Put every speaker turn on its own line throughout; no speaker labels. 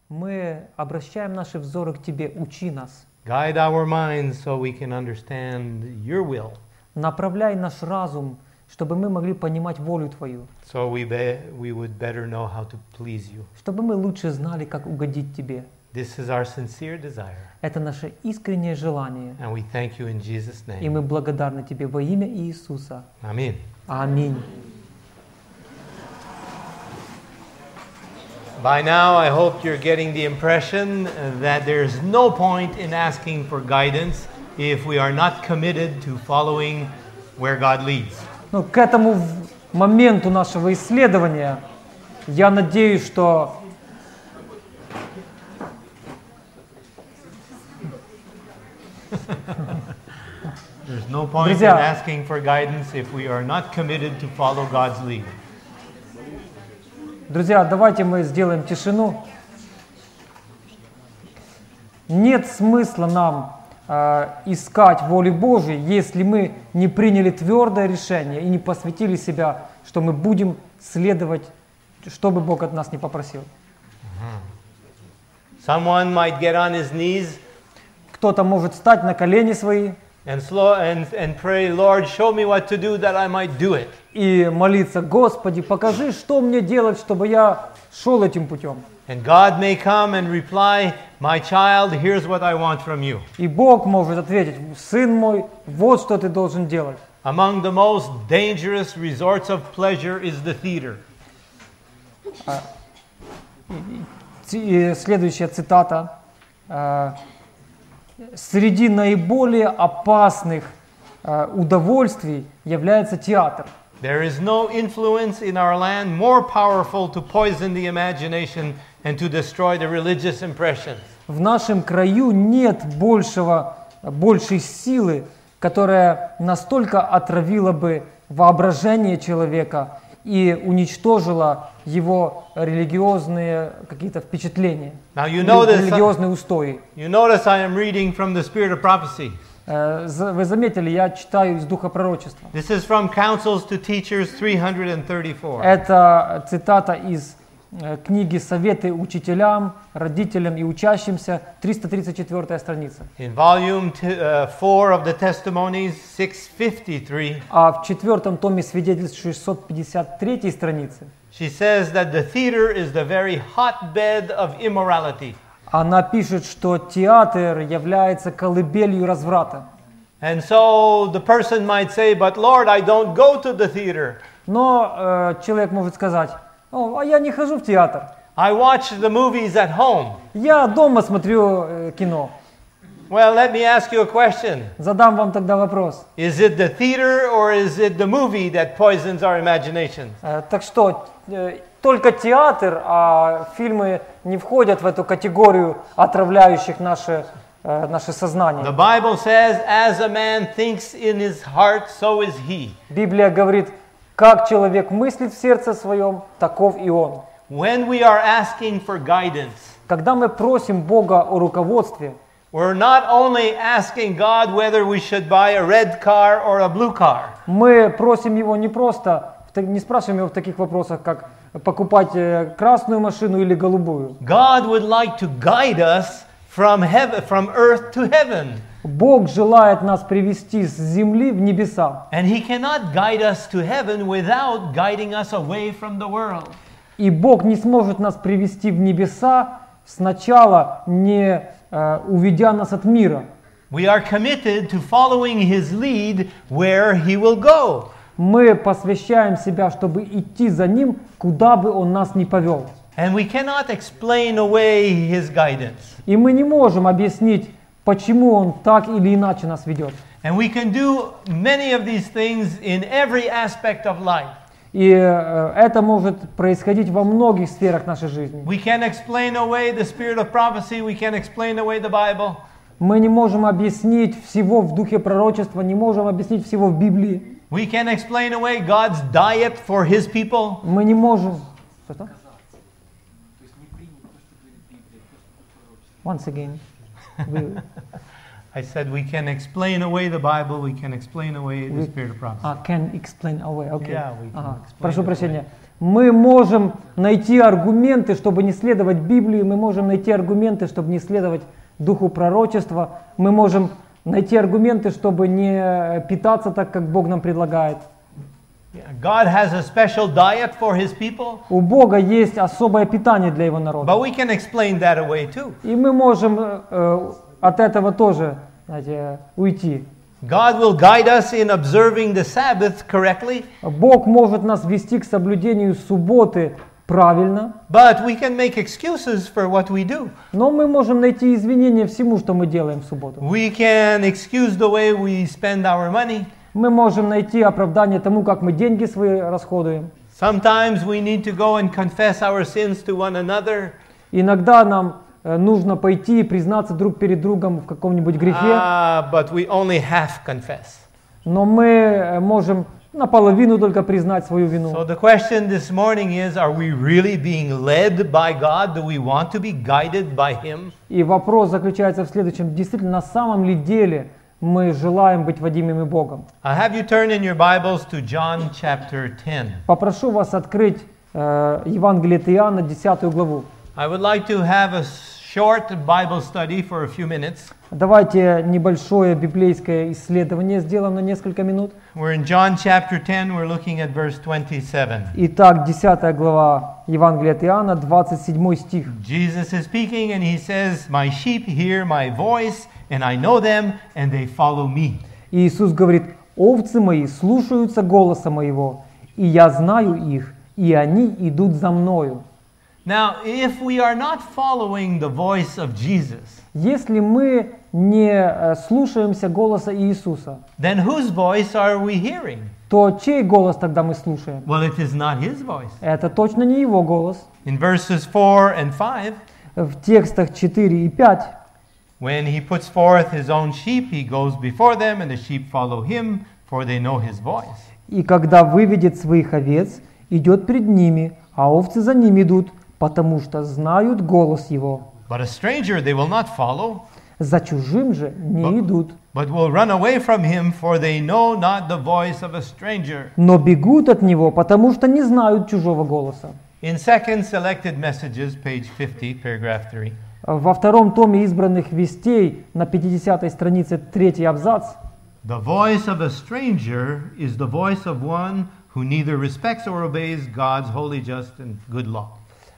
Мы обращаем наши взоры к Тебе, учи нас.
Guide our minds so we can understand your will,
Направляй наш разум, чтобы мы могли понимать волю Твою,
so we would better know how to please you.
чтобы мы лучше знали, как угодить Тебе.
This is our sincere desire,
Это наше искреннее желание,
and we thank you in Jesus'
и мы
name.
благодарны Тебе во имя Иисуса.
Amen.
Аминь.
By now, I hope you're getting the impression that there's no point in asking for guidance if we are not committed to following where God leads.
Ну, к этому моменту нашего исследования я надеюсь, что
There's no point in
Друзья.
asking for guidance if we are not committed to follow God's lead.
Друзья, давайте мы сделаем тишину. Нет смысла нам искать воли Божьей, если мы не приняли твердое решение и не посвятили себя, что мы будем следовать, что бы Бог от нас не попросил.
Someone might get on his knees
Кто-то может встать на колени свои
and pray, Lord, show me what to do that I might do it.
и молиться: Господи, покажи, что мне делать, чтобы я шел этим путем.
And God may come and reply, my child, here's what I want from you.
И Бог может ответить: сын мой, вот что ты должен делать.
Among the most dangerous resorts of pleasure is the theater.
И следующая цитата. Среди наиболее опасных удовольствий является театр.
There is no influence in our land more powerful to poison the imagination and to destroy the religious impressions.
В нашем краю нет большей силы, которая настолько отравила бы воображение человека и уничтожила его религиозные какие-то впечатления,
Now you notice,
религиозные устои.
I am reading from the Spirit of Prophecy.
Вы заметили, я читаю из Духа Пророчества.
This is from Counsels to Teachers 334.
Это цитата из книги «Советы учителям, родителям и учащимся», 334 страница.
In volume 4 of the Testimonies 653,
А в четвертом томе свидетельств 653 страницы
she says that the theater is the very hotbed of immorality.
она пишет, что театр является колыбелью разврата.
And so the person might say, but Lord, I don't go to the theater.
Но человек может сказать: «О, а я не хожу в театр,
I watch the movies at home.
я дома смотрю кино».
Well, let me ask you a question.
Задам вам тогда вопрос.
Is it the theater or is it the movie that poisons our imaginations?
Так что, только театр, а фильмы не входят в эту категорию отравляющих наше сознание.
The Bible says, as a man thinks in his heart, so is he.
Библия говорит: как человек мыслит в сердце своем, таков и он.
When we are asking for guidance,
Когда мы просим Бога о руководстве,
we're not only asking God whether we should buy a red car or a blue car.
мы просим Его не спрашиваем Его в таких вопросах, как покупать красную машину или голубую.
God would like to guide us from earth to heaven.
Бог желает нас привести с земли в небеса.
And he cannot guide us to heaven without guiding us away from the world.
И Бог не сможет нас привести в небеса сначала, не уведя нас от мира.
We are committed to following his lead where he will go.
Мы посвящаем себя, чтобы идти за Ним, куда бы Он нас ни повел.
And we cannot explain away his guidance.
И мы не можем объяснить, почему Он так или иначе нас ведет.
And we can do many of these things in every aspect of life.
И это может происходить во многих сферах нашей жизни.
We can explain away the spirit of prophecy, we can explain away the Bible.
Мы не можем объяснить всего в духе пророчества, не можем объяснить всего в Библии.
We can explain away God's diet for his people.
Мы не можем... Что? Once again.
I said we can explain away the Bible, we can explain away the spirit of prophecy.
Can explain away. Okay.
Yeah, we can explain
Прошу
it
прощения.
away.
Мы можем найти аргументы, чтобы не следовать Библии, мы можем найти аргументы, чтобы не следовать духу пророчества, мы можем найти аргументы, чтобы не питаться так, как Бог нам предлагает.
God has a special diet for His people,
У Бога есть особое питание для Его народа.
but we can explain that away too.
И мы можем от этого тоже, знаете, уйти.
God will guide us in observing the Sabbath correctly,
Бог может нас вести к соблюдению субботы правильно,
but we can make excuses for what we do.
но мы можем найти извинения всему, что мы делаем в субботу.
We can excuse the way we spend our money.
Мы можем найти оправдание тому, как мы деньги свои расходуем.
Sometimes we need to go and confess our sins to one another.
Иногда нам нужно пойти и признаться друг перед другом в каком-нибудь грехе,
But we only half confess.
но мы можем наполовину только признать свою
So
вину.
the question this morning is, are we really being led by God? Do we want to be guided by Him?
И вопрос заключается в следующем. Действительно, на самом ли деле мы желаем быть водимыми Богом?
I'll have you turn in your Bibles to John chapter 10.
Попрошу вас открыть Евангелие от Иоанна, 10 главу.
I would like to have a short Bible study for a few minutes.
Давайте небольшое библейское исследование сделаем на несколько минут.
We're in John chapter 10, we're looking at verse 27.
Итак, 10 глава Евангелия от Иоанна, 27 стих.
Jesus is speaking and he says, "My sheep hear my voice, and I know them, and they follow me."
И Иисус говорит: «Овцы мои слушаются голоса моего, и я знаю их, и они идут за мною».
Now, if we are not following the voice of Jesus,
Если мы не слушаемся голоса Иисуса,
then whose voice are we hearing?
то чей голос тогда мы слушаем?
Well, it is not his voice.
Это точно не Его голос.
In verses 4 and 5,
В текстах 4 и 5
when he puts forth his own sheep, he goes before them, and the sheep follow him, for they know his voice.
«И когда выведет своих овец, идет пред ними, а овцы за ним идут, потому что знают голос Его.
But a stranger they will not follow,
За чужим же не идут,
but will run away from him, for they know not the voice of a stranger."
но бегут от Него, потому что не знают чужого голоса».
In Second Selected Messages, page 50, paragraph 3,
Во втором томе избранных вестей на 50-й странице 3 абзац.
"The voice of a stranger is the voice of one who neither respects or obeys God's holy, just, and good law."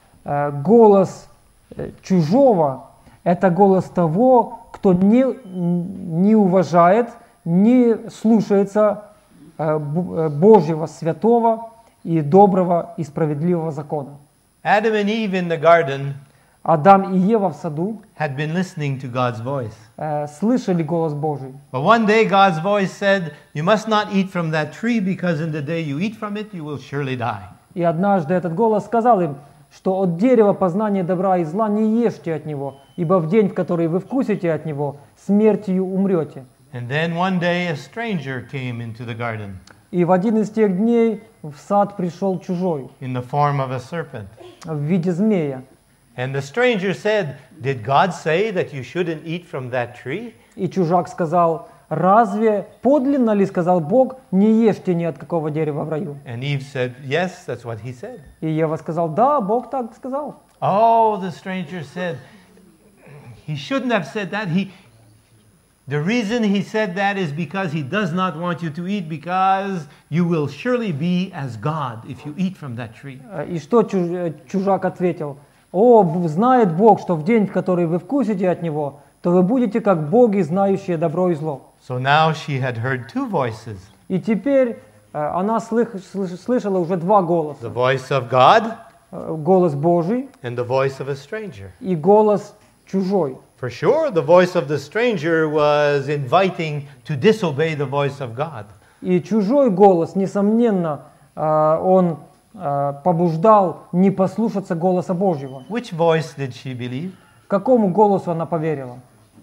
Голос чужого – это голос того, кто не уважает, не слушается Божьего святого и доброго и справедливого закона.
Adam and Eve in the garden
Адам и Ева в саду
had been listening to God's voice.
слышали голос Божий.
But one day God's voice said, "You must not eat from that tree, because in the day you eat from it, you will surely die."
И однажды этот голос сказал им, что от дерева познания добра и зла не ешьте от него, ибо в день, в который вы вкусите от него, смертью умрете.
And then one day a stranger came into the garden
И в один из тех дней в сад пришел чужой
in the form of a serpent.
в виде змея.
And the stranger said, "Did God say that you shouldn't eat from that tree?"
И чужак сказал: «Разве подлинно ли, сказал Бог, не ешьте ни от какого дерева в раю?»
And Eve said, "Yes, that's what he said."
И Ева сказал: «Да, Бог так сказал».
Oh, the stranger said, he shouldn't have said that. The reason he said that is because he does not want you to eat, because you will surely be as God if you eat from that tree.
И что чужак ответил? «О, знает Бог, что в день, в который вы вкусите от него, то вы будете как боги, знающие добро и зло».
So now she had heard two voices,
И теперь она слышала уже два голоса.
the voice of God
Голос Божий
and the voice of a stranger.
и голос чужой.
For sure, the voice of the stranger was inviting to disobey the voice of God.
И чужой голос, несомненно, он побуждал не послушаться голоса Божьего.
Which voice did she believe?
Какому голосу она поверила?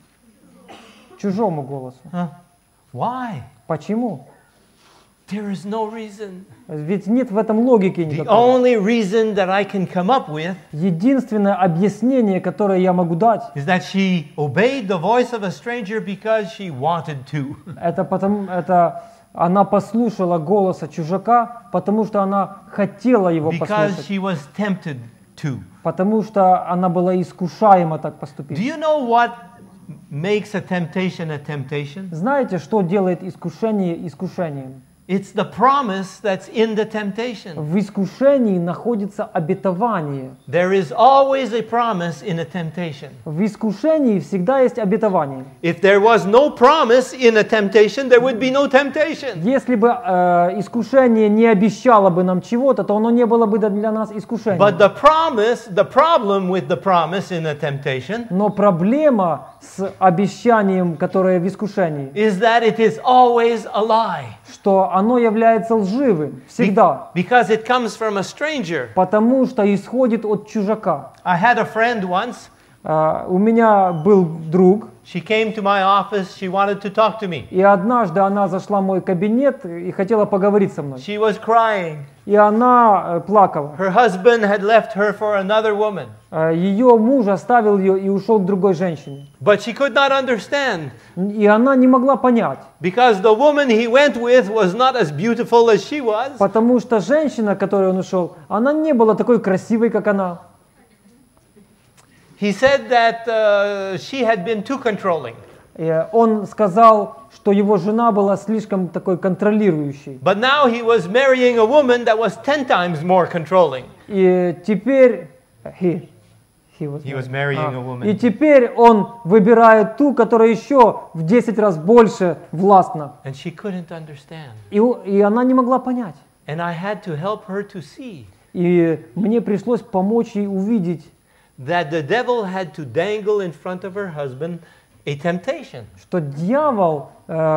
Чужому голосу.
Why?
Почему?
There is no reason.
Ведь нет в этом логики
The
никакой.
only reason that I can come up with
Единственное объяснение, которое я могу дать,
is that she obeyed the voice of a stranger because she wanted to.
это Она послушала голоса чужака, потому что она хотела его
because
послушать.
she was tempted to.
Потому что она была искушаема так
Do
поступить.
you know what makes a temptation?
Знаете, что делает искушение искушением?
It's the promise that's in the temptation.
В искушении находится обетование.
There is always a promise in a temptation.
В искушении всегда есть обетование.
If there was no promise in a temptation, there would be no temptation.
Если бы искушение не обещало бы нам чего-то, то оно не было бы для нас искушением.
But the problem with the promise in a temptation
Но проблема с обещанием, которое в искушении,
is that it is always a lie.
что оно является лживым всегда,
Because it comes from a stranger.
потому что исходит от чужака.
I had a friend once.
У меня был друг,
She came to my office. She wanted to talk to me.
и однажды она зашла в мой кабинет и хотела поговорить со мной.
She was crying.
И она плакала.
Her husband had left her for another woman.
Ее муж оставил ее и ушел к другой женщине.
But she could not understand
И она не могла понять,
because the woman he went with was not as beautiful as she was.
потому что женщина, к которой он ушел, она не была такой красивой, как она.
He said that she had been too controlling.
И он сказал, что его жена была слишком такой контролирующей.
But now he was marrying a woman that was 10 times more controlling.
И теперь he
was marrying a woman.
И теперь он выбирает ту, которая еще в 10 раз больше властна.
And she couldn't understand.
И она не могла понять.
And I had to help her to see
И мне пришлось помочь ей увидеть,
that the devil had to dangle in front of her husband a temptation.
что дьявол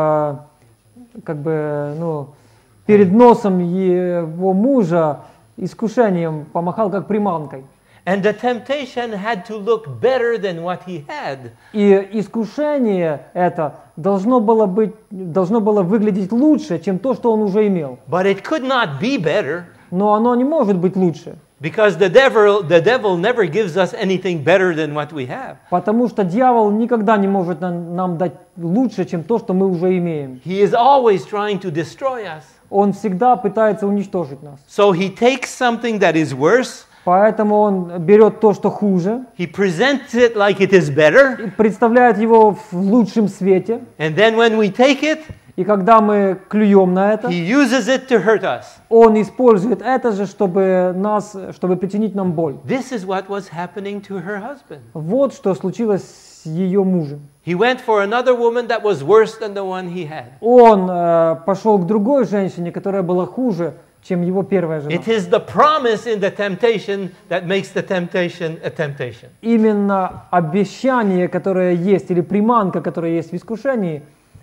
перед носом его мужа искушением помахал как приманкой.
And the temptation had to look better than what he had.
И искушение это должно было выглядеть лучше, чем то, что он уже имел.
But it could not be better
Но оно не может быть лучше,
because the devil never gives us anything better than what we have.
потому что дьявол никогда не может нам дать лучше, чем то, что мы уже имеем.
He is always trying to destroy us.
Он всегда пытается уничтожить нас.
So he takes something that is worse,
Поэтому он берет то, что хуже,
he presents it like it is better,
и представляет его в лучшем свете.
and then when we take it,
И когда мы клюем на это,
he uses it to hurt us.
он использует это же, чтобы причинить нам боль.
This is what was happening to her husband.
Вот что случилось с ее мужем.
He went for another woman that was worse than the one he had.
Он пошел к другой женщине, которая была хуже, чем его первая жена.
It is the promise in the temptation that makes the temptation a temptation.
Именно обещание, которое есть, или приманка, которая есть в искушении,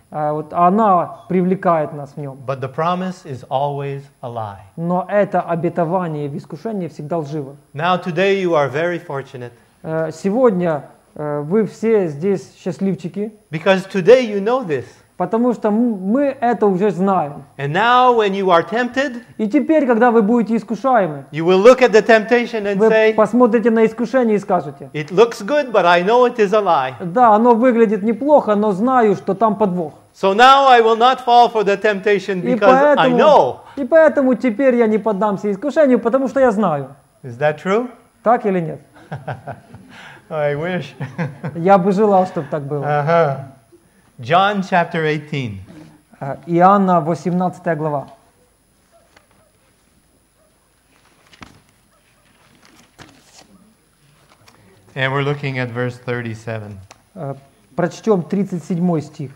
она привлекает нас в нем.
But the promise is always a lie.
Но это обетование в искушении всегда лживо.
Now today you are very fortunate
Сегодня вы все здесь счастливчики,
because today you know this.
потому что мы это уже знаем.
And now when you are tempted,
И теперь, когда вы будете искушаемы,
you will look at the temptation and
вы
say,
посмотрите на искушение и скажете:
it looks good, but I know it is a lie.
да, оно выглядит неплохо, но знаю, что там подвох.
So now I will not fall for the temptation because I know.
И поэтому теперь я не поддамся искушению, потому что я знаю.
Is that true?
Так или нет?
I wish.
Я бы желал, чтобы так было.
John chapter 18.
Иоанна 18 глава.
And we're looking at verse 37.
Прочтем 37 стих.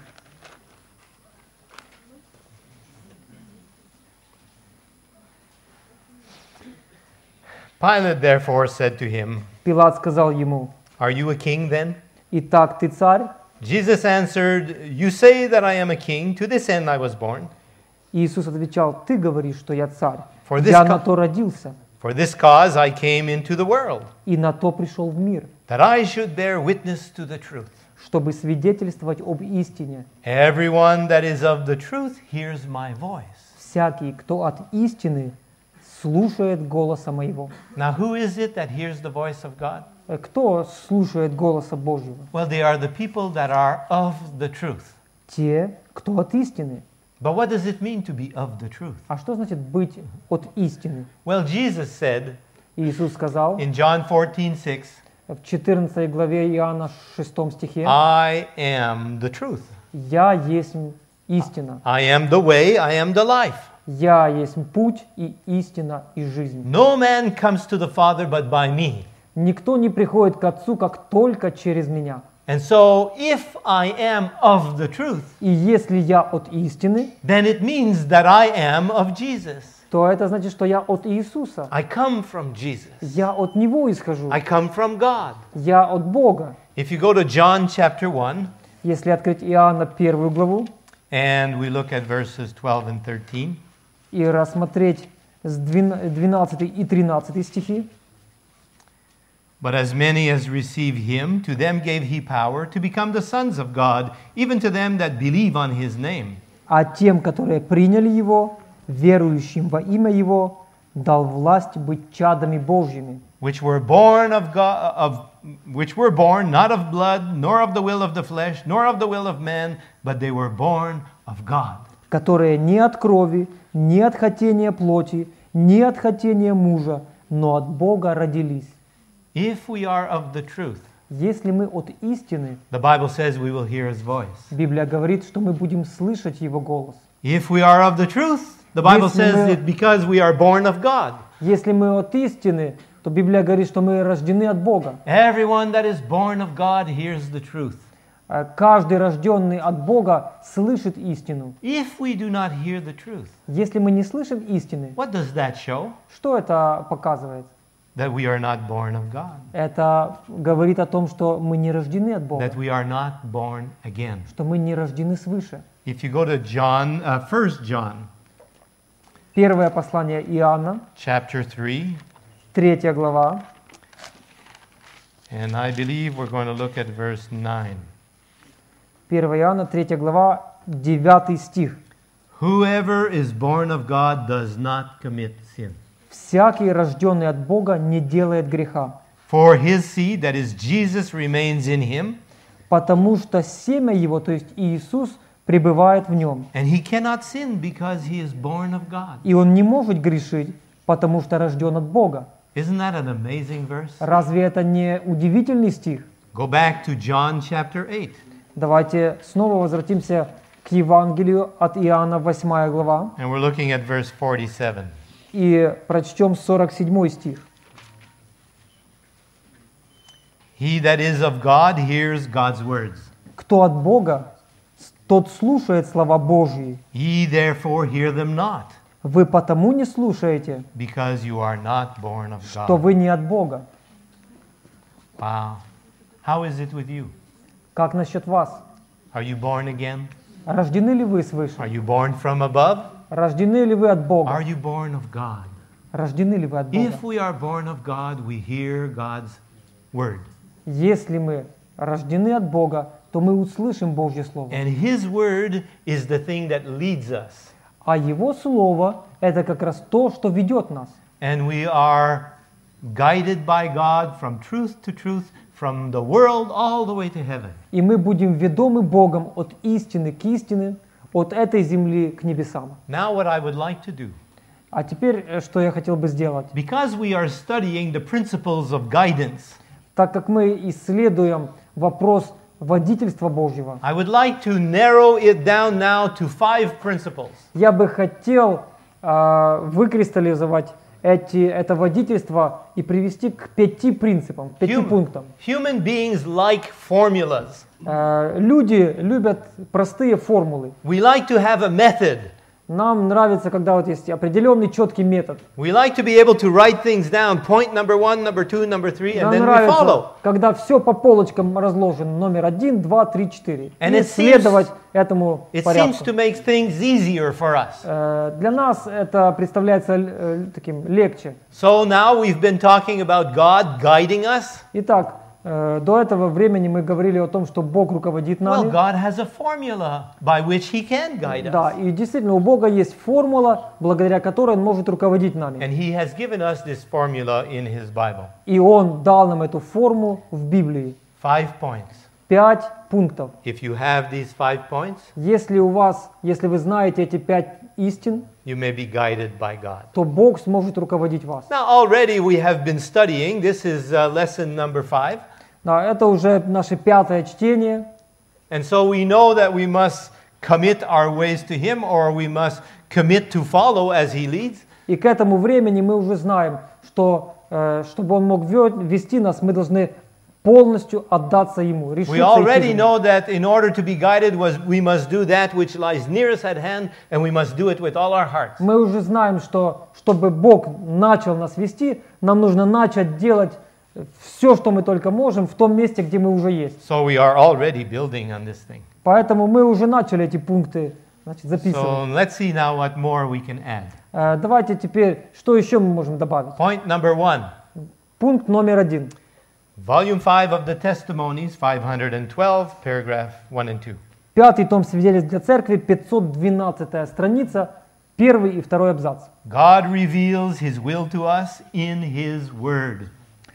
Pilate therefore said to him,
Пилат сказал ему:
Are you a king then?
«Итак, ты царь?»
Jesus answered, You say that I am a king, to this end I was born.
Иисус отвечал: «Ты говоришь, что я царь.
For this
Я
co-
на то родился,
For this cause I came into the world,
и на то пришел в мир,
that I should bear witness to the truth.
чтобы свидетельствовать об истине.
Everyone that is of the truth hears my voice.
Всякий, кто от истины, слушает голоса моего».
Now who is it that hears the voice of God?
Кто слушает голоса Божьего?
Well, they are the people that are of the truth.
Те, кто от истины.
But what does it mean to be of the truth?
А что значит быть от истины?
Well, Jesus said
Иисус сказал
in John 14:6,
в 14 главе Иоанна 6 стихе,
I am the truth.
«Я есть истина,
I am the way, I am the life.
я есть путь и истина и жизнь».
No man comes to the Father but by me.
Никто не приходит к Отцу, как только через меня.
And so, if I am of the truth,
И если я от истины,
then it means that I am of Jesus.
то это значит, что я от Иисуса.
I come from Jesus.
Я от Него исхожу.
I come from God.
Я от Бога.
If you go to John chapter 1,
Если открыть Иоанна 1 главу
and we look at verses 12 and 13,
и рассмотреть с 12 и 13 стихи.
but as many as receive him, to them gave he power to become the sons of God, even to them that believe on his name.
А тем, которые приняли Его, верующим во имя Его, дал власть быть чадами Божьими,
Which were born of God, which were born not of blood, nor of the will of the flesh, nor of the will of man, but they were born of God.
которые не от крови, не от хотения плоти, не от хотения мужа, но от Бога родились.
If we are of the truth,
Если мы от истины,
the Bible says we will hear his voice.
Библия говорит, что мы будем слышать Его голос.
If we are of the truth, the Bible
Если
says
мы-
it because we are born of God.
Если мы от истины, то Библия говорит, что мы рождены от Бога.
Everyone that is born of God hears the truth.
Каждый рожденный от Бога слышит истину.
If we do not hear the truth,
Если мы не слышим истины,
what does that show?
что это показывает?
That we are not born of God.
Это говорит о том, что мы не рождены от Бога,
That we are not born again.
что мы не рождены свыше.
If you go to John, 1 John,
Первое послание Иоанна,
chapter 3,
3 глава,
and I believe we're going to look at verse 9.
1 Иоанна, 3 глава, 9 стих.
Whoever is born of God does not commit sin.
«Всякий, рожденный от Бога, не делает греха,
For his seed, that is Jesus, remains in him,
потому что семя Его, то есть Иисус, пребывает в Нем,
and he cannot sin because he is born of God.
и Он не может грешить, потому что рожден от Бога».
Isn't that an amazing verse?
Разве это не удивительный стих?
Go back to John chapter 8.
Давайте снова возвратимся к Евангелию от Иоанна, 8 глава,
And we're looking at verse 47.
и прочтем 47 стих.
He that is of God hears God's words.
«Кто от Бога, тот слушает слова Божьи.
Ye therefore hear them not,
Вы потому не слушаете,
because you are not born of
что
God.
вы не от Бога».
Wow. How is it with you?
Как насчет вас?
Are you born again?
Рождены ли вы свыше?
Are you born from above?
Рождены ли вы от
Are
Бога?
you born of God?
Рождены ли вы от Бога?
If we are born of God, we hear God's word.
Если мы рождены от Бога, то мы услышим Божье Слово.
And His word is the thing that leads us.
А Его Слово – это как раз то, что ведет нас.
And we are guided by God from truth to truth, from the world all the way to heaven.
И мы будем ведомы Богом от истины к истине, от этой земли к небесам.
Now what I would like to do,
А теперь, что я хотел бы сделать?
because we are studying the principles of guidance,
Так как мы исследуем вопрос водительства Божьего,
I would like to narrow it down now to 5 principles.
я бы хотел выкристаллизовать это водительство и привести к 5 принципам, 5 пунктам.
Human beings like formulas.
Люди любят простые формулы.
We like to have a method.
Нам нравится, когда вот есть определенный четкий метод.
We like to be able to write things down, point number 1, number 2, number 3, and
Нам
then we
нравится,
follow.
когда все по полочкам разложено, номер 1, 2, 3, 4.
And
И
it
следовать этому
It seems
порядку.
to make things easier for us.
Для нас это представляется таким легче.
So now we've been talking about God guiding us.
Итак, до этого времени мы говорили о том, что Бог руководит
Well,
нами.
God has a formula by which He can guide
Да,
us.
и действительно у Бога есть формула, благодаря которой Он может руководить нами.
And He has given us this formula in His Bible.
И Он дал нам эту форму в Библии.
5 points.
5 пунктов.
If you have these 5 points,
Если вы знаете эти 5 истин,
you may be guided by God.
то Бог сможет руководить вас.
Now, already we have been studying. This is lesson number 5.
Да, это уже наше 5-е чтение.
And so we know that we must commit our ways to Him, or we must commit to follow as He leads.
И к этому времени мы уже знаем, что чтобы Он мог вести нас, мы должны полностью отдаться Ему, решиться
We
идти
already
за Ним.
know that in order to be guided, we must do that which lies nearest at hand, and we must do it with all our hearts.
Мы уже знаем, что чтобы Бог начал нас вести, нам нужно начать делать все, что мы только можем, в том месте, где мы уже есть.
So we are already building on this thing.
Поэтому мы уже начали эти пункты записывать.
So let's see now what more we can add.
Давайте теперь, что еще мы можем добавить?
Point number 1.
Пункт номер 1.
Volume 5 of the Testimonies, 512, paragraph 1 and 2.
5-й том свидетельств для церкви, 512-я страница, 1 и 2 абзац.
God reveals His will to us in His Word.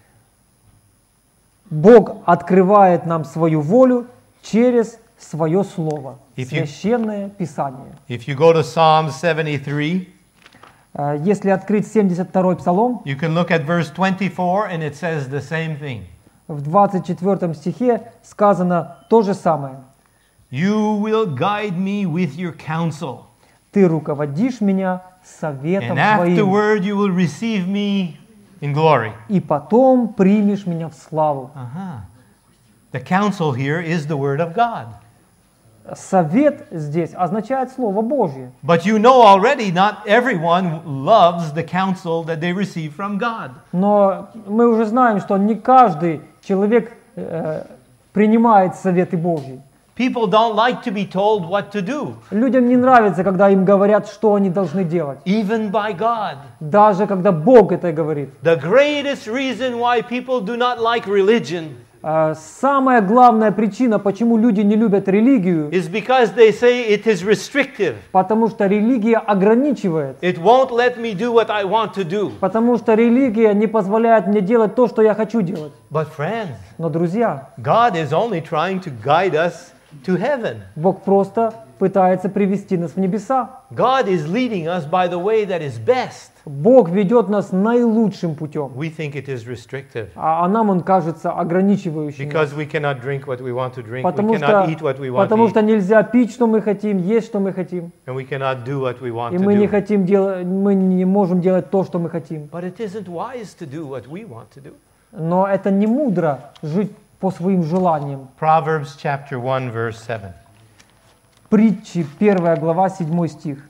Бог открывает нам свою волю через свое слово,
If you-
священное Писание.
If you go to Psalm 73,
Если открыть 72-й псалом,
you can look at verse 24 and it says the same thing.
в 24 стихе сказано то же самое.
You will guide me with your counsel,
Ты руководишь меня советом
and
твоим,
afterward you will receive me in glory.
и потом примешь меня в славу.
The counsel here is the Word of God.
Совет здесь означает Слово Божье.
But you know already not everyone loves the counsel that they receive from God.
Но мы уже знаем, что не каждый человек принимает советы Божьи.
People don't like to be told what to do,
Людям не нравится, когда им говорят, что они должны делать.
even by God.
Даже когда Бог это говорит.
The greatest reason why people do not like religion
Самая главная причина, почему люди не любят религию,
is because they say it is restrictive.
потому что религия ограничивает.
It won't let me do what I want to do.
Потому что религия не позволяет мне делать то, что я хочу делать.
But friends,
Но, друзья,
God is only trying to guide us to heaven.
Бог просто пытается привести нас в небеса.
God is leading us by the way that is best.
Бог ведет нас наилучшим путем.
We think it is restrictive
А нам он кажется ограничивающим.
because we cannot drink what we want to drink, we
Потому
cannot eat what we want to
потому что
eat,
нельзя пить, что мы хотим, есть, что мы хотим.
and we cannot do what we want
И
to
мы не
do.
хотим делать, мы не можем делать то, что мы хотим.
But it isn't wise to do what we want to do.
Но это не мудро жить по своим желаниям.
Proverbs chapter 1 verse 7.
Притчи, 1 глава, 7 стих.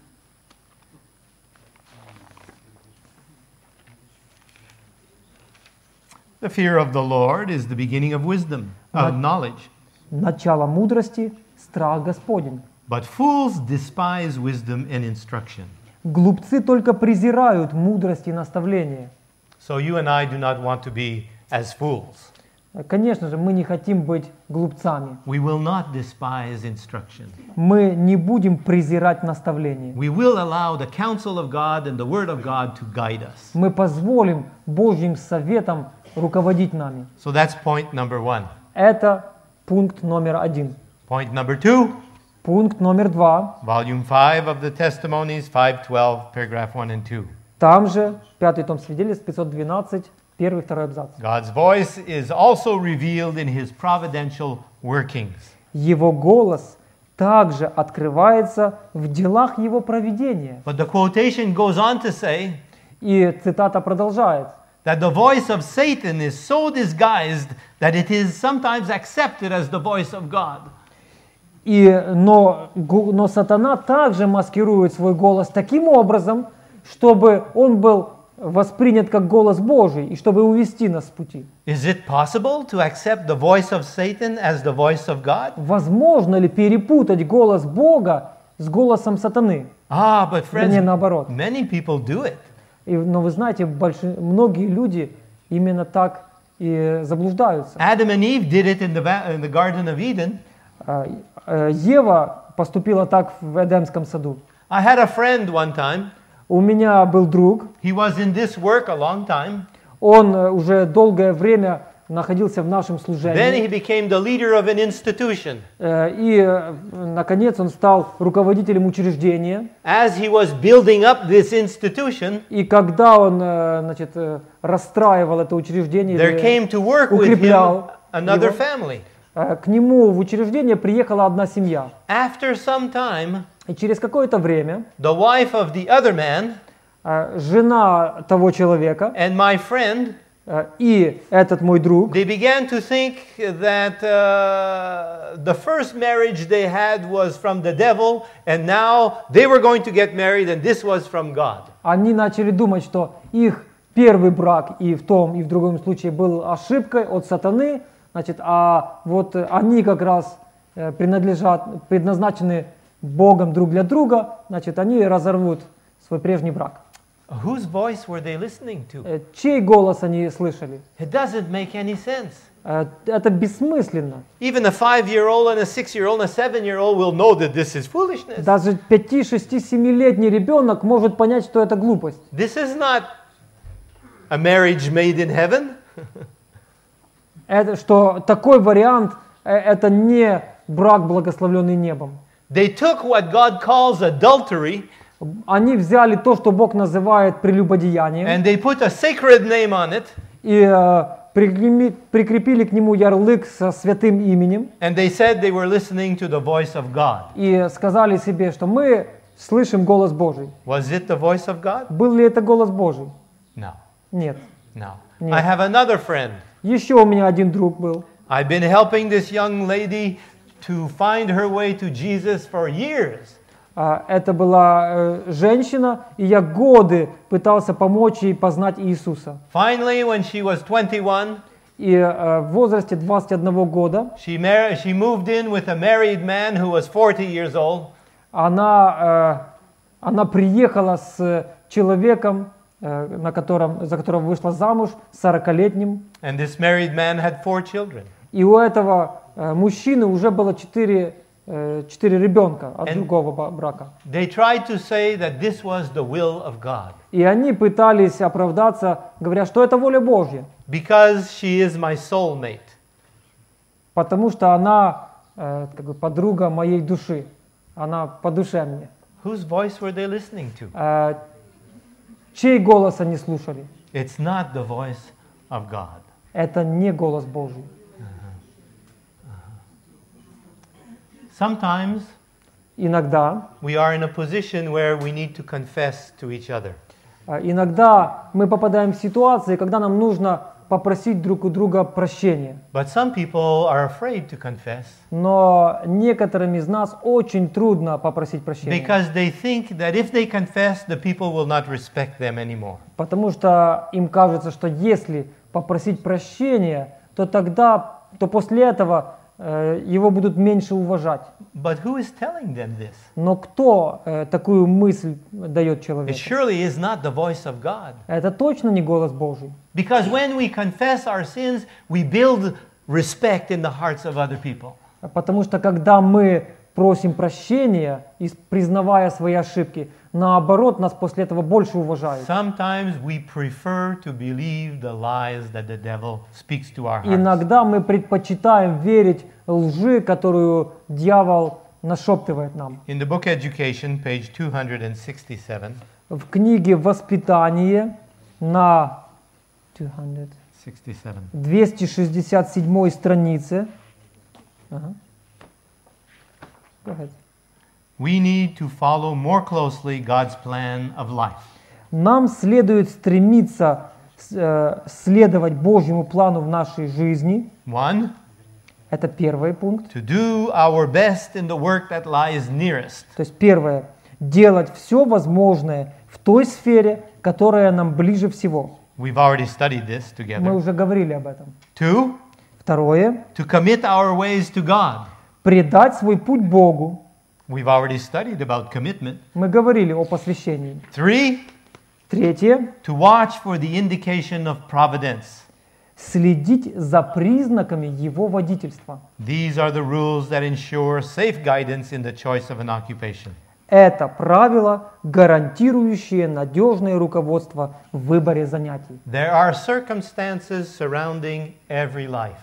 The fear of the Lord is the beginning of wisdom, of knowledge.
Начало мудрости – страх Господень.
But fools despise wisdom and instruction.
Глупцы только презирают мудрость и наставление.
So you and I do not want to be as fools.
Конечно же, мы не хотим быть глупцами.
We will not despise instruction.
Мы не будем презирать наставление.
We will allow the counsel of God and the word of God to guide us.
Мы позволим Божьим советам руководить нами.
So that's point number 1.
Это пункт номер 1.
Point number 2,
Пункт номер 2.
volume 5 of the Testimonies, 512, paragraph 1 and 2.
Там же, 5 том свидетельств, 512, 1-2 абзац.
God's voice is also revealed in His providential workings.
Его голос также открывается в делах Его провидения.
But the quotation goes on to say
И цитата продолжает.
that the voice of Satan is so disguised that it is sometimes accepted as the voice of God.
Но сатана также маскирует свой голос таким образом, чтобы он был воспринят как голос Божий и чтобы увести нас с пути.
Is it possible to accept the voice of Satan as the voice of God?
Возможно ли перепутать голос Бога с голосом сатаны?
But
Вернее,
friends,
наоборот.
many people do it.
Но вы знаете, многие люди именно так и заблуждаются.
Adam and Eve did it in the Garden of Eden.
Ева поступила так в Эдемском саду.
I had a friend one time.
У меня был друг,
He was in this work a long time.
он уже долгое время находился в нашем
Then he
служении.
became the leader of an institution.
Наконец, он стал руководителем учреждения.
As he was building up this institution,
И когда он расстраивал это учреждение,
there came to work with him
укреплял
another
его,
family.
к нему в учреждение приехала одна семья.
After some time,
И через какое-то время
the wife of the other man
жена того человека
and my friend,
и этот мой друг,
they began to think that the first marriage they had was from the devil, and now they were going to get married, and this was from God.
они начали думать, что их первый брак и в том, и в другом случае был ошибкой от сатаны, а вот они как раз предназначены Богом друг для друга, они разорвут свой прежний брак.
Whose voice were they listening to?
Чей голос они слышали?
It doesn't make any sense.
Это бессмысленно.
Even a 5-year-old and a 6-year-old and a 7-year-old will know that this is foolishness.
Даже 5, 6, 7-летний ребенок может понять, что это глупость.
This is not a marriage made in heaven.
Что такой вариант, это не брак, благословленный небом.
They took what God calls adultery,
Они взяли то, что Бог называет прелюбодеянием,
and they put a sacred name on it,
и прикрепили к нему ярлык со святым именем,
and they said they were listening to the voice of God.
и сказали себе, что мы слышим голос Божий.
Was it the voice of God?
Был ли это голос Божий?
No,
Нет.
no.
Нет.
I have another friend.
Еще у меня один друг был.
I've been helping this young lady to find her way to Jesus for years.
Это была женщина, и я годы пытался помочь ей познать Иисуса.
Finally, when she was 21,
И в возрасте 21 года
she moved in with a married man who was 40 years old.
она приехала с человеком, за которого вышла замуж, 40-летним.
And this married man had 4 children.
И у этого мужчины уже было 4 ребенка от другого брака.
They tried to say that this was the will of God.
И они пытались оправдаться, говоря, что это воля Божья.
Because she is my soulmate.
Потому что она подруга моей души. Она по душе мне.
Whose voice were they listening to?
Чей голос они слушали?
It's not the voice of God.
Это не голос Божий.
Sometimes
Иногда
we are in a position where we need to confess to each other.
Иногда мы попадаем в ситуации, когда нам нужно попросить друг у друга прощения.
But some people are afraid to confess
Но некоторым из нас очень трудно попросить прощения.
because they think that if they confess, the people will not respect them anymore.
Потому что им кажется, что если попросить прощения, то после этого его будут меньше уважать.
But who is telling them this?
Но кто такую мысль дает
It
человеку?
surely is not the voice of God.
Это точно не голос Божий.
Because when we confess our sins, we build respect in the hearts of other people.
Потому что когда мы просим прощения, и признавая свои ошибки, наоборот, нас после этого больше уважают.
Sometimes we prefer to believe the lies that the devil speaks to our hearts.
Иногда мы предпочитаем верить лжи, которую дьявол нашептывает нам.
In the book Education, page 267,
В книге «Воспитание» на 267 странице Go ahead.
we need to follow more closely God's plan of life.
Нам следует стремиться следовать Божьему плану в нашей жизни.
One,
Это первый пункт.
to do our best in the work that lies nearest.
То есть первое. Делать все возможное в той сфере, которая нам ближе всего.
We've already studied this
Мы
together.
уже говорили об этом.
Two,
Второе.
to commit our ways to God.
Предать свой путь Богу.
We've already studied about commitment.
Мы говорили о посвящении.
Three,
Третье.
to watch for the indication of providence.
Следить за признаками Его водительства.
These are the rules that ensure safe guidance in the choice of an occupation.
Это правило, гарантирующее надежное руководство в выборе занятий.
There are circumstances surrounding every life.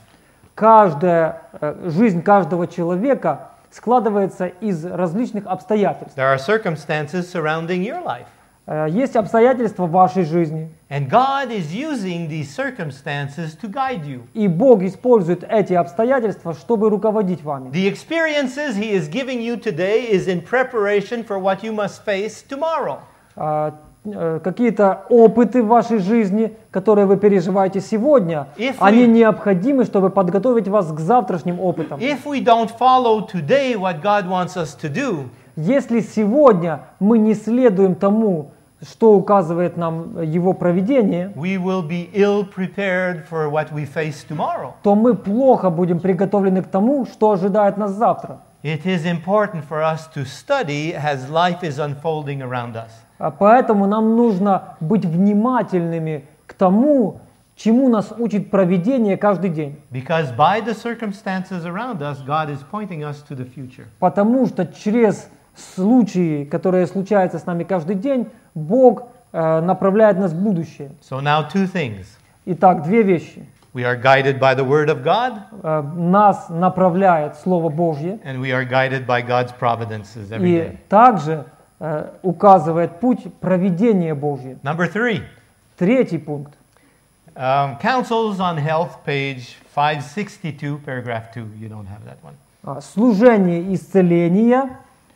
Жизнь каждого человека складывается из различных обстоятельств.
There are circumstances surrounding your life.
Есть обстоятельства в вашей жизни.
And God is using these circumstances to guide you.
И Бог использует эти обстоятельства, чтобы руководить вами.
The experiences He is giving you today is in preparation for what you must face tomorrow.
Какие-то опыты в вашей жизни, которые вы переживаете сегодня, они необходимы, чтобы подготовить вас к завтрашним опытам.
If we don't follow today what God wants us to do,
если сегодня мы не следуем тому, что указывает нам Его провидение,
we will be ill prepared for what we face tomorrow.
то мы плохо будем приготовлены к тому, что ожидает нас завтра.
It is important for us to study as life is unfolding around us.
Поэтому нам нужно быть внимательными к тому, чему нас учит провидение каждый день.
Because by the circumstances around us, God is pointing us to the future.
Потому что через случаи, которые случаются с нами каждый день, Бог направляет нас в будущее.
So now two things.
Итак, две вещи.
We are guided by the Word of God,
Нас направляет Слово Божье,
and we are guided by God's providences every
и
day.
также указывает путь провидения Божье.
Number 3.
Третий пункт.
Counsels on Health, page 562, paragraph 2. You don't have that one.
Служение исцеления.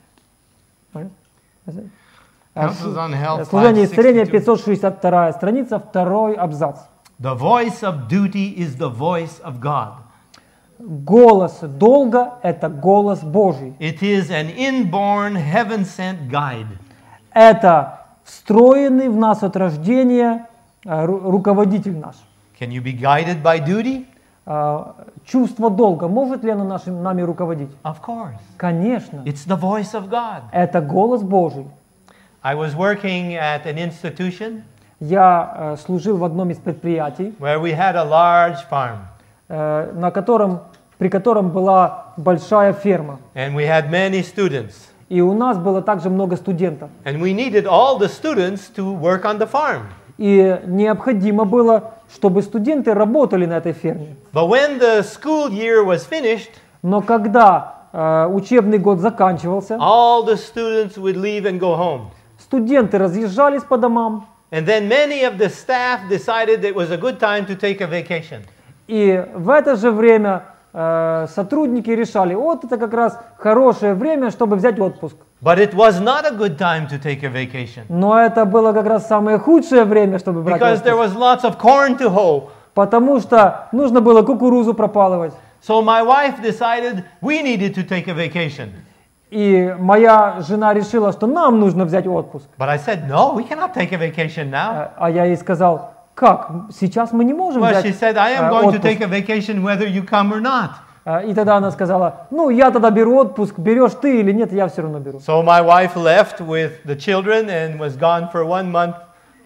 Counsels on Health,
Служение исцеления,
562.
562 страница, второй абзац.
The voice of duty is the voice of God.
Голос долга – это голос Божий.
It is an inborn, heaven-sent guide.
Это встроенный в нас от рождения руководитель наш.
Can you be guided by duty?
Чувство долга, может ли оно нами руководить?
Of course.
Конечно.
It's the voice of God.
Это голос Божий.
I was working at an institution
Я служил в одном из предприятий,
where we had a large farm.
при котором была большая ферма.
And we had many students.
И у нас было также много студентов.
And we needed all the students to work on the farm.
И необходимо было, чтобы студенты работали на этой ферме.
But when the school year was finished,
Но когда учебный год заканчивался,
all the students would leave and go home.
студенты разъезжались по домам.
And then many of the staff decided it was a good time to take a vacation.
И в это же время сотрудники решали, вот это как раз хорошее время, чтобы взять отпуск.
But it was not a good time to take a vacation.
Но это было как раз самое худшее время, чтобы брать
Because there
отпуск.
was lots of corn to hoe.
Потому что нужно было кукурузу пропалывать.
So my wife decided we needed to take a vacation.
И моя жена решила, что нам нужно взять отпуск.
But I said, no, we cannot take a vacation now.
А я ей сказал, как? Сейчас мы не можем
Well,
взять
she said, I am going to
отпуск.
take a vacation whether you come or not.
И тогда она сказала, ну я тогда беру отпуск, берешь ты или нет, я все равно беру.
So my wife left with the children and was gone for 1 month.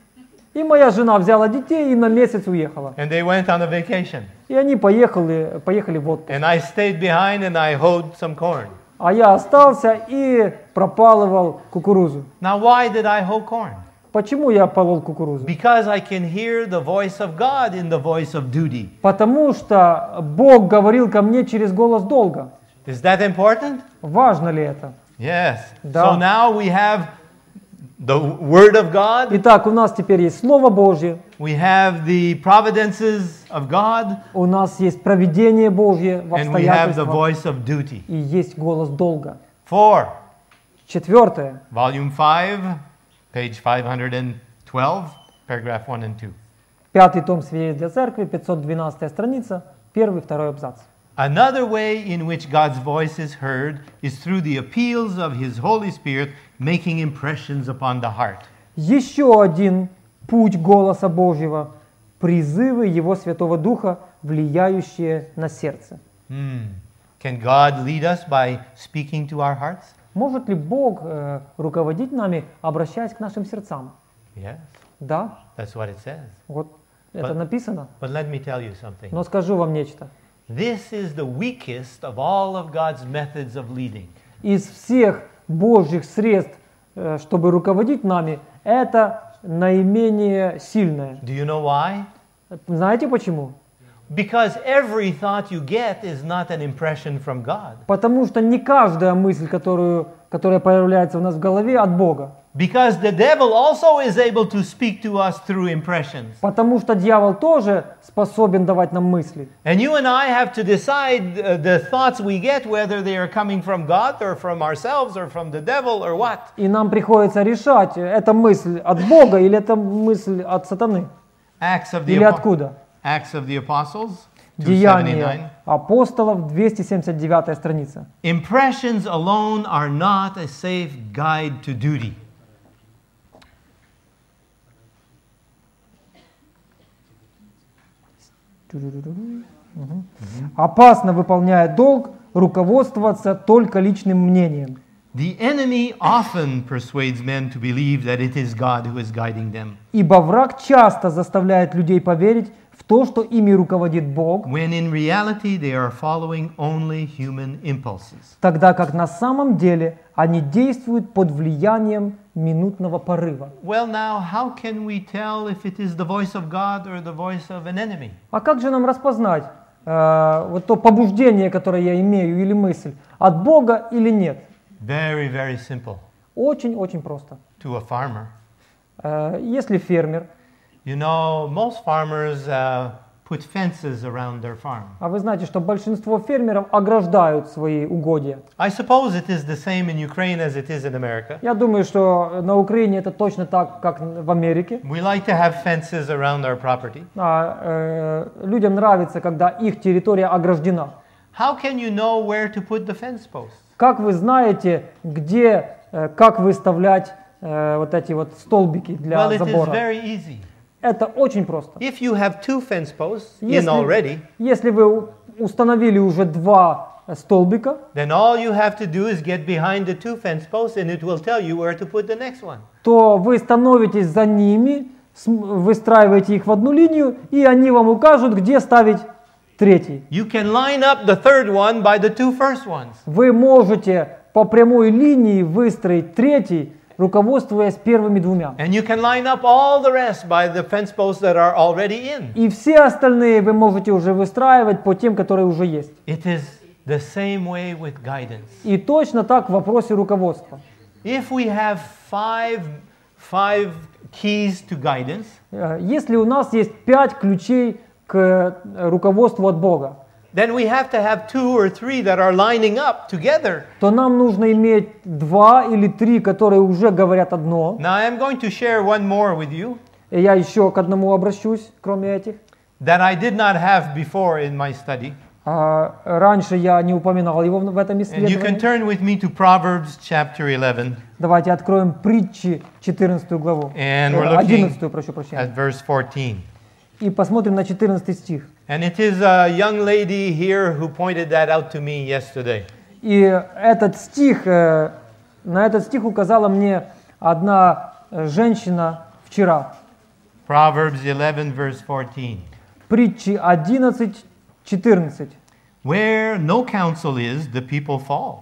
И моя жена взяла детей и на месяц уехала.
And they went on a vacation.
И они поехали в отпуск.
And I stayed behind and I hoed some corn.
А я остался и пропалывал кукурузу.
Now, why did I hoe corn?
Почему я полол кукурузу?
Because I can hear the voice of God in the voice of duty.
Потому что Бог говорил ко мне через голос долга.
Is that important?
Важно ли это?
Yes.
Да.
So now we have the Word of God.
Итак, у нас теперь есть Слово Божье,
We have the providences of God.
у нас есть провидение Божье в
And we have the
обстоятельствах,
voice of duty.
и есть голос долга.
4.
Четвертое.
Volume 5, page 512, paragraph 1 and 2.
Пятый том «Свидетельств для церкви», 512 страница, первый, второй абзац.
Another way in which God's voice is heard is through the appeals of His Holy Spirit making impressions upon the heart.
Еще один путь голоса Божьего – призывы Его Святого Духа, влияющие на сердце.
Can God lead us by speaking to our hearts?
Может ли Бог руководить нами, обращаясь к нашим сердцам?
Yes,
Да,
that's what it says.
вот это написано.
But let me tell you something.
Но скажу вам нечто.
This is the weakest of all of God's methods of leading.
Из всех Божьих средств чтобы руководить нами, это наименее сильное.
Do you know why?
Знаете почему?
Because every thought you get is not an impression from God.
Потому что не каждая мысль, которая появляется у нас в голове, от Бога.
Because the devil also is able to speak to us through impressions.
Потому что дьявол тоже способен давать нам мысли.
And you and I have to decide the thoughts we get, whether they are coming from God or from ourselves or from the devil or what.
И нам приходится решать, это мысль от Бога или это мысль от сатаны. Или откуда?
Acts of the Apostles, 279.
Деяния апостолов, 279 страница.
Impressions alone are not a safe guide to duty.
Опасно, выполняя долг, руководствоваться только личным мнением.
The enemy often persuades men to believe that it is God who is guiding them.
Ибо враг часто заставляет людей поверить в то, что ими руководит Бог,
When in reality they are following only human impulses.
тогда как на самом деле они действуют под влиянием минутного порыва.
Well, now, how can we tell if it is the voice of God or the voice of an enemy?
А как же нам распознать вот то побуждение, которое я имею, или мысль, от Бога или нет?
Very, very simple.
Очень-очень просто.
To a farmer,
Если фермер,
you know, most farmers put fences around their farm.
а вы знаете, что большинство фермеров ограждают свои угодья.
I suppose it is the same in Ukraine as it is in America.
Я думаю, что на Украине это точно так, как в Америке.
We like to have fences around our property.
Людям нравится, когда их территория ограждена.
How can you know where to put the fence posts?
Как вы знаете, где, как выставлять вот эти вот столбики для
Well, it is
забора?
very easy.
Это очень просто.
If you have two fence posts in already,
Если вы установили уже два столбика,
then all you have to do is get behind the two fence posts and it will tell you where to put the next one.
то вы становитесь за ними, выстраиваете их в одну линию, и они вам укажут, где ставить третий.
You can line up the third one by the two first ones.
Вы можете по прямой линии выстроить третий, руководствуясь первыми двумя.
And you can line up all the rest by the fence posts that are already in.
И все остальные вы можете уже выстраивать по тем, которые уже есть.
It is the same way with guidance.
И точно так в вопросе руководства.
If we have five keys to guidance,
Если у нас есть 5 ключей к руководству от Бога,
then we have to have 2 or 3 that are lining up together.
то нам нужно иметь 2 или 3, которые уже говорят одно.
Now I'm going to share one more with you
И я еще к одному обращусь, кроме этих.
that I did not have before in my study.
Раньше я не упоминал его в этом
And you can
исследовании.
turn with me to Proverbs chapter 11
Давайте откроем притчи 14 главу.
And we're looking
11, прошу прощения.
at verse 14.
И посмотрим на 14 стих.
And it is a young lady here who pointed that out to me yesterday.
И этот стих, на этот стих указала мне одна женщина вчера.
Proverbs 11 verse 14.
Притчи 11, 14.
Where no counsel is, the people fall.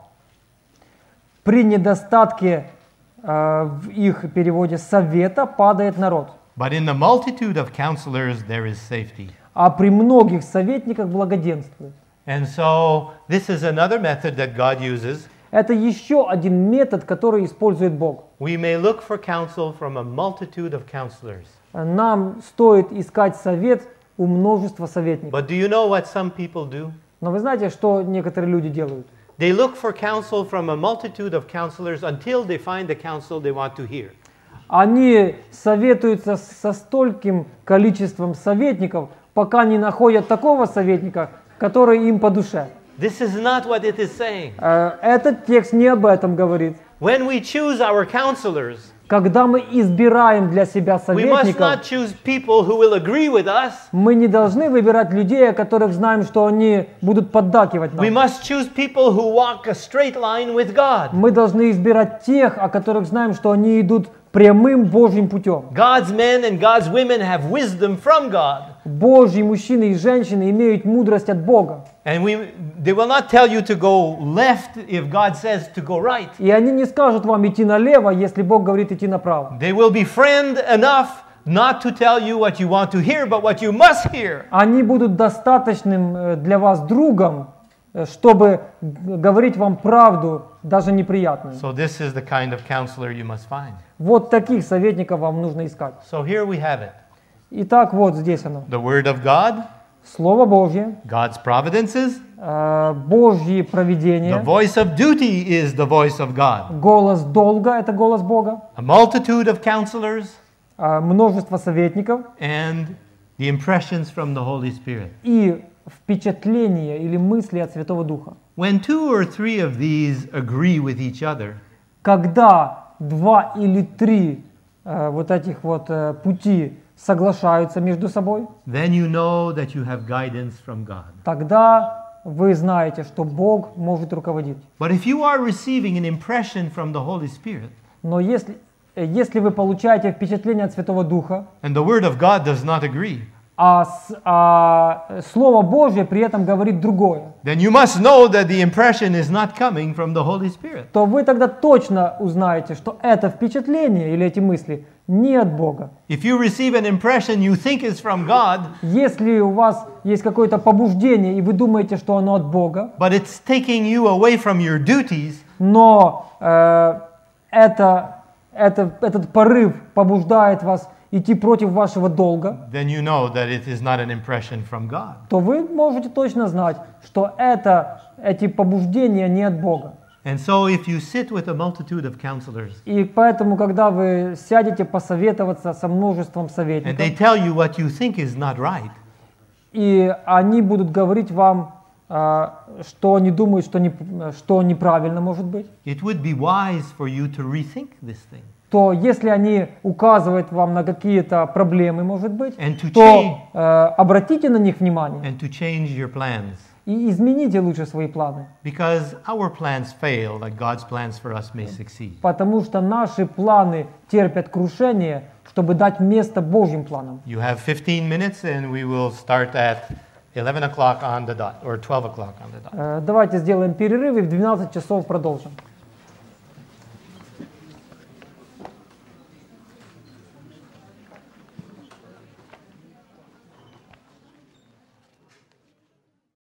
При недостатке в их переводе совета падает народ,
But in the multitude of counselors there is safety.
а при многих советниках благоденствует.
And so this is another method that God uses.
Это еще один метод, который использует Бог.
We may look for counsel from a multitude of counselors.
Нам стоит искать совет у множества советников.
But do you know what some people do?
Но вы знаете, что некоторые люди делают?
They look for counsel from a multitude of counselors until they find the counsel they want to hear.
Они советуются со стольким количеством советников, пока не находят такого советника, который им по душе.
This is not what it is saying.
Этот текст не об этом говорит.
When we choose our counselors,
Когда мы избираем для себя
we must
советников,
not choose people who will agree with us.
мы не должны выбирать людей, о которых знаем, что они будут поддакивать
We
нам.
must choose people who walk a straight line with God.
Мы должны избирать тех, о которых знаем, что они идут прямым Божьим путем.
God's men and God's women have wisdom from God.
Божьи мужчины и женщины имеют мудрость от Бога.
And they will not tell you to go left if God says to go right.
И они не скажут вам идти налево, если Бог говорит идти направо.
They will be friend enough not to tell you what you want to hear, but what you must hear.
Они будут достаточным для вас другом, чтобы говорить вам правду, даже неприятную.
So this is the kind of counselor you must find.
Вот таких советников вам нужно искать.
So here we have it.
Итак, вот здесь оно.
The Word of God,
Слово Божье,
God's providences,
Божьи
the
провидения,
voice of duty is the voice of God.
голос долга – это голос Бога,
A multitude of counselors
множество советников
and the impressions from the Holy Spirit.
и впечатления или мысли от Святого Духа.
When 2 or 3 of these agree with each other,
Когда 2 или 3 вот этих вот пути соглашаются между собой,
then you know that you have guidance from God.
тогда вы знаете, что Бог может руководить.
But if you are receiving an impression from the Holy Spirit,
Но если вы получаете впечатление от Святого Духа,
and the Word of God does not agree,
а Слово Божье при этом говорит другое,
then you must know that the impression is not coming from the Holy Spirit.
то вы тогда точно узнаете, что это впечатление или эти мысли не от Бога.
If you receive an impression you think is from God,
Если у вас есть какое-то побуждение, и вы думаете, что оно от Бога,
but it's taking you away from your duties,
но этот порыв побуждает вас идти против вашего долга,
then you know that it is not an impression from God.
то вы можете точно знать, что эти побуждения не от Бога.
And so if you sit with a multitude of counselors
И поэтому, когда вы сядете посоветоваться со множеством
and they
советников,
tell you what you think is not right,
и они будут говорить вам, что они думают, что неправильно может быть,
it would be wise for you to rethink this thing
то если они указывают вам на какие-то проблемы, может быть,
and to
то обратите на них внимание
and to change your plans.
и измените лучше свои планы.
Because our plans fail, like God's plans for us may succeed.
Потому что наши планы терпят крушение, чтобы дать место Божьим планам.
You have 15 minutes and we will start at 11 o'clock on the dot, or 12 o'clock on the dot.
Давайте сделаем перерыв и в 12 часов продолжим.